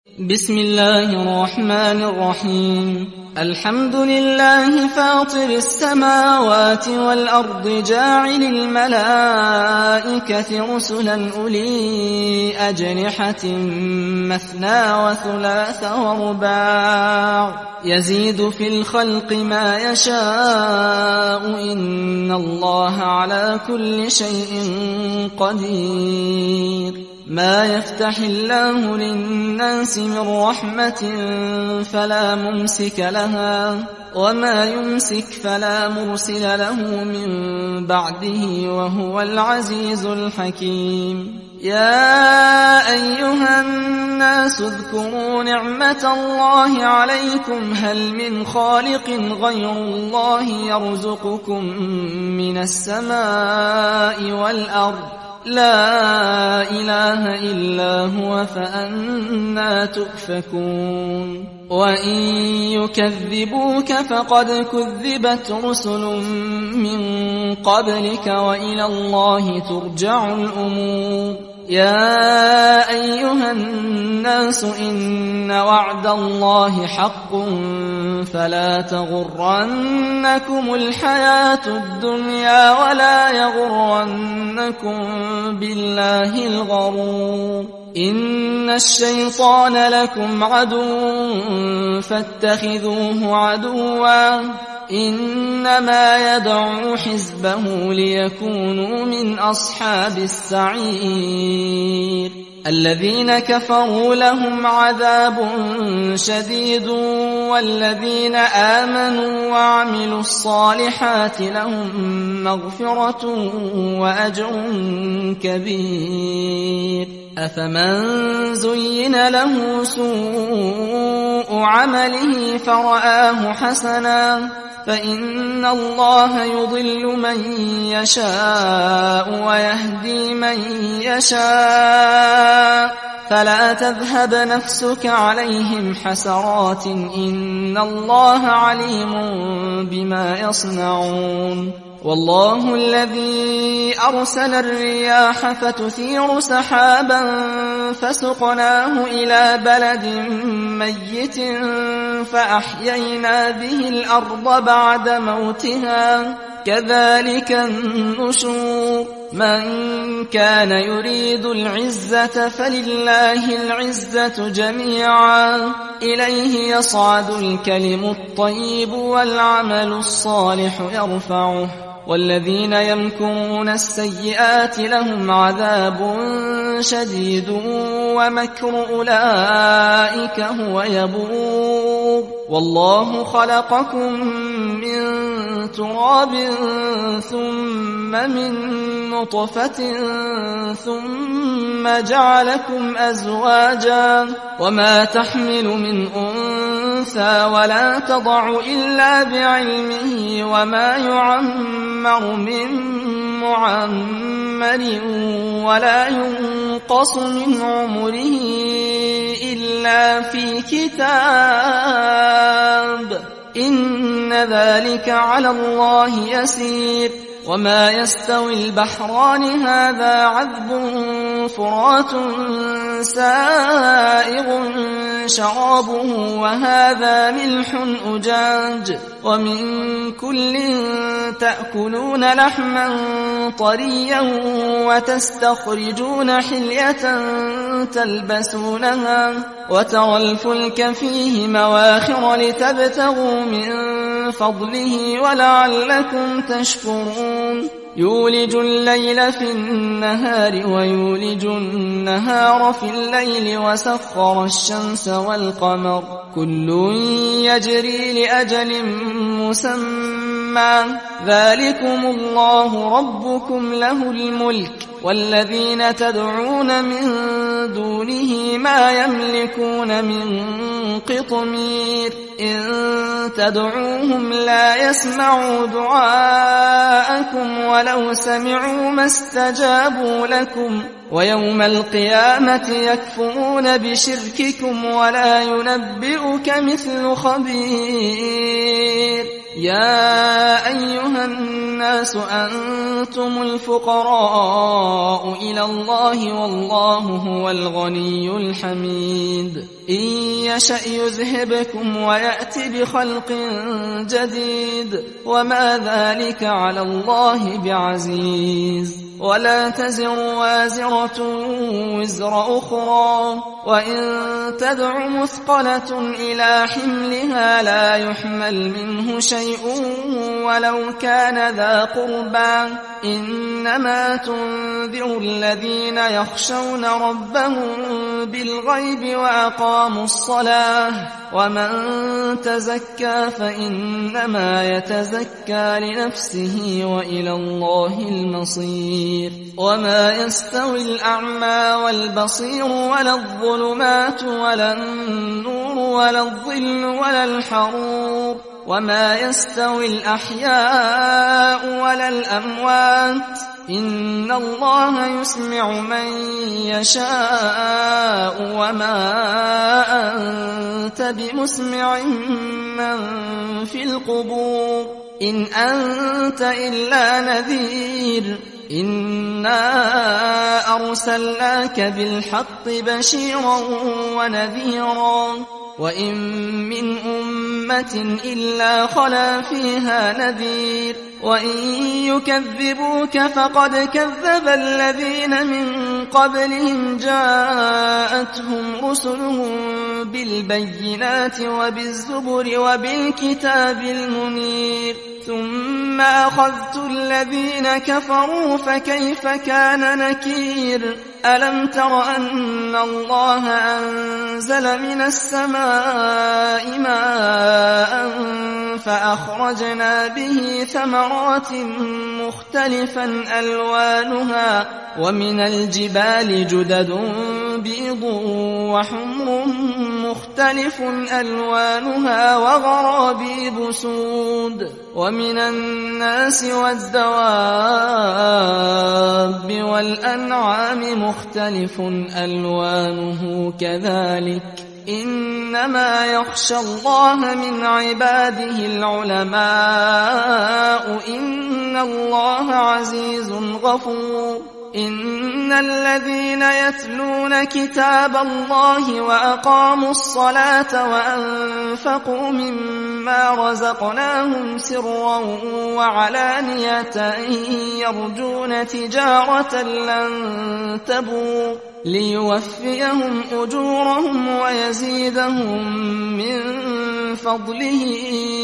بسم الله الرحمن الرحيم. الحمد لله فاطر السماوات والأرض جاعل الملائكة رسلا أولي أجنحة مثنى وثلاث ورباع يزيد في الخلق ما يشاء إن الله على كل شيء قدير. ما يفتح الله للناس من رحمة فلا ممسك لها وما يمسك فلا مرسل له من بعده وهو العزيز الحكيم. يا أيها الناس اذكروا نعمة الله عليكم هل من خالق غير الله يرزقكم من السماء والأرض لا إله إلا هو فأنى تؤفكون. وإن يكذبوك فقد كذبت رسل من قبلك وإلى الله ترجع الأمور. يا أيها الناس إن وعد الله حق فلا تغرنكم الحياة الدنيا ولا يغرنكم بالله الغرور. إن الشيطان لكم عدو فاتخذوه عدوا إنما يدعو حزبه ليكونوا من أصحاب السعير. الذين كفروا لهم عذاب شديد والذين آمنوا وعملوا الصالحات لهم مغفرة وأجر كبير. أفمن زين له سوء عمله فرآه حسنا فإن الله يضل من يشاء ويهدي من يشاء فلا تذهب نفسك عليهم حسرات إن الله عليم بما يصنعون. والله الذي أرسل الرياح فتثير سحابا فسقناه إلى بلد ميت فأحيينا به الأرض بعد موتها كذلك النشور. من كان يريد العزة فلله العزة جميعا إليه يصعد الكلم الطيب والعمل الصالح يرفعه والذين يمكرون السيئات لهم عذاب شديد ومكر أولئك هو يبور. والله خلقكم من تراب ثم من نطفة ثم جعلكم أزواجا وما تحمل من أنثى ولا تضع إلا بعلمه وما يعمر من معمر ولا ينقص من عمره إلا في كتاب إن ذلك على الله يسير. وما يستوي البحران هذا عذب فرات سائغ شرابه وهذا ملح أجاج ومن كل تأكلون لحما طريا وتستخرجون حلية تلبسونها وترى الفلك فيه مواخر لتبتغوا من فضله ولعلكم تشكرون. يولج الليل في النهار ويولج النهار في الليل وسخر الشمس والقمر كل يجري لأجل مسمى ذلكم الله ربكم له الملك والذين تدعون من دونه ما يملكون من قطمير. إن تدعوهم لا يسمعوا دعاءكم ولو سمعوا ما استجابوا لكم ويوم القيامة يكفرون بشرككم ولا ينبئك مثل خبير. يا أيها الناس أنتم الفقراء إلى الله والله هو الغني الحميد إن يشأ يذهبكم ويأتي بخلق جديد وما ذلك على الله بعزيز ولا تزر وازرة وزر أخرى وإن تدع مثقلة إلى حملها لا يحمل منه شيء ولو كان ذا قربى إنما تنذر الذين يخشون ربهم بالغيب وأقاموا الصلاة ومن تزكى فإنما يتزكى لنفسه وإلى الله المصير وما يستوي الأعمى والبصير ولا الظلمات ولا النور ولا الظل ولا الحرور وما يستوي الأحياء ولا الأموات إن الله يسمع من يشاء وما أنت بمسمع من في القبور إن أنت إلا نذير إنا أرسلناك بالحق بشيرا ونذيرا وإن من أمة إلا خلا فيها نذير وإن يكذبوك فقد كذب الذين من قبلهم جاءتهم رسلهم بالبينات وبالزبر وبالكتاب المنير ثم أخذت الذين كفروا فكيف كان نكير ألم تر أن الله أنزل من السماء ماء فأخرجنا به ثمرات مختلفا ألوانها ومن الجبال جدد بيض وحمر مختلف ألوانها وغرابيب سود ومن الناس والدواب والأنعام مختلف ألوانه كذلك إنما يخشى الله من عباده العلماء إن الله عزيز غفور إن الذين يتلون كتاب الله وأقاموا الصلاة وأنفقوا مما رزقناهم سرا وعلانية يرجون تجارة لن تبور ليوفيهم أجورهم ويزيدهم من فضله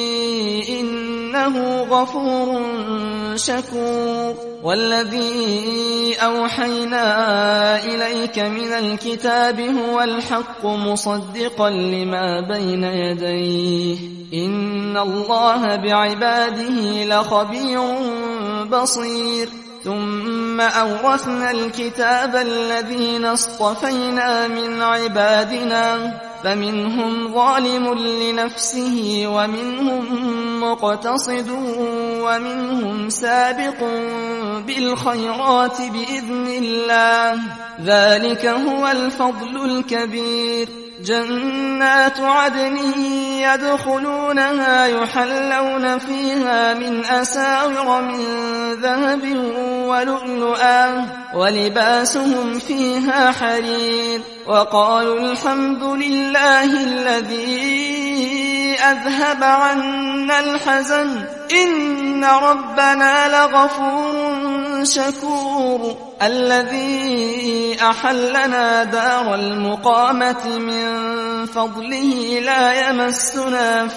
إنه غفور شكور والذي أوحينا إليك من الكتاب هو الحق مصدقا لما بين يديه إن الله بعباده لخبير بصير ثم أورثنا الكتاب الذين اصطفينا من عبادنا فمنهم ظالم لنفسه ومنهم مقتصد ومنهم سابق بالخيرات بإذن الله ذلك هو الفضل الكبير جنات عدن يدخلونها يحلون فيها من أساور من ذهب ولؤلؤا ولباسهم فيها حرير وقالوا الحمد لله الذي أذهب عنا الحزن إن ربنا لغفور شكور الذي أحلنا دار المقامة من فضله لا يمسنا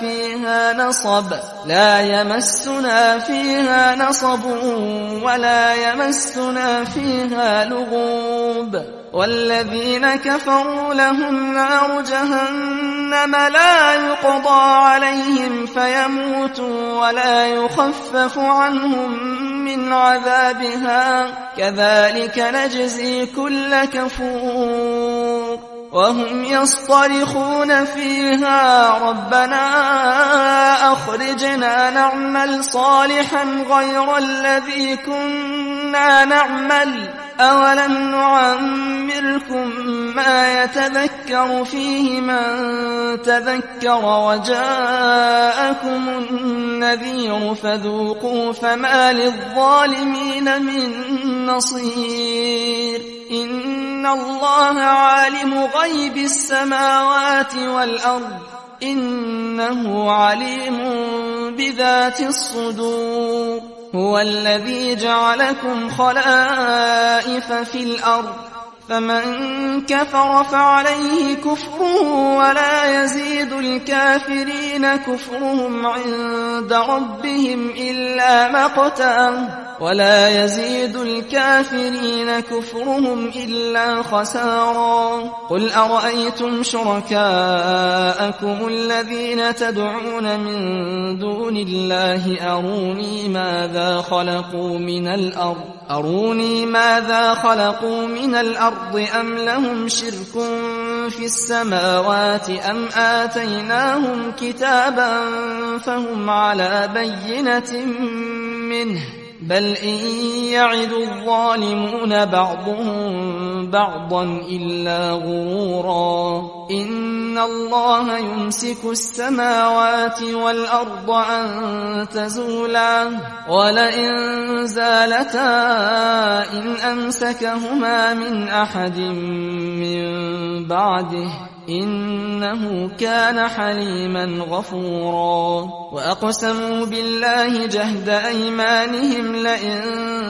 فيها نصب ولا يمسنا فيها لغوب والذين كفروا لهم نار جهنم لا يقضى عليهم فيموتوا ولا يخفف عنهم من عذابها كذلك نجزي كل كفور وهم يصطرخون فيها ربنا أخرجنا نعمل صالحا غير الذي كنا نعمل أولم نعمركم ما يتذكر فيه من تذكر وجاءكم النذير فذوقوا فما للظالمين من نصير إن الله عالم غيب السماوات والأرض إنه عليم بذات الصدور هو الذي جعلكم خلائف في الأرض فمن كفر فعليه كفره ولا يزيد الكافرين كفرهم عند ربهم إلا مقتا ولا يزيد الكافرين كفرهم إلا خسارا قل أرأيتم شركاءكم الذين تدعون من دون الله أروني ماذا خلقوا من الأرض أم لهم شرك في السماوات أم آتيناهم كتابا فهم على بينة منه بل إن يعد الظالمون بعضهم بعضا إلا غرورا إن الله يمسك السماوات والأرض أن تزولا ولئن زالتا إن أمسكهما من أحد من بعده إنه كان حليما غفورا وأقسموا بالله جهد أيمانهم لئن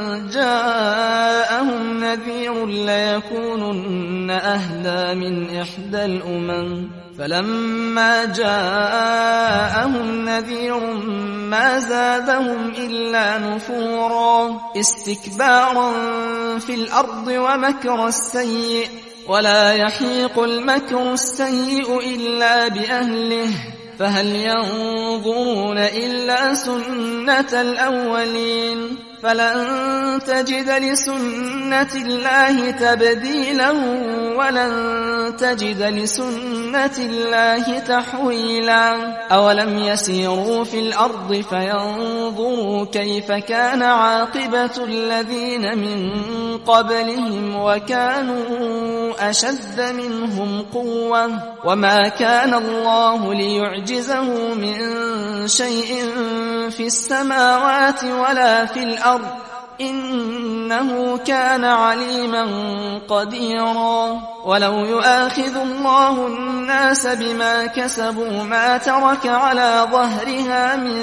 جاءهم نذير ليكونن أهدى من إحدى الأمم فلما جاءهم نذير ما زادهم إلا نفورا استكبارا في الأرض ومكر السيء ولا يحيق المكر السيء إلا بأهله فهل ينظرون إلا سنة الأولين فلن تجد لسنة الله تبديلا ولن تجد لسنة الله تحويلا أولم يسيروا في الأرض فينظروا كيف كان عاقبة الذين من قبلهم وكانوا أشد منهم قوة وما كان الله ليعجزه من شيء في السماوات ولا في الأرض إنه كان عليما قديرا ولو يؤاخذ الله الناس بما كسبوا ما ترك على ظهرها من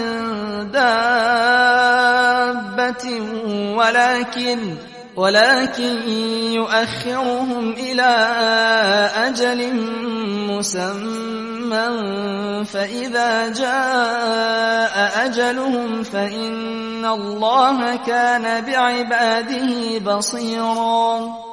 دابة ولكن يؤخرهم إلى أجل مسمى فإذا جاء أجلهم فإن الله كان بعباده بصيرا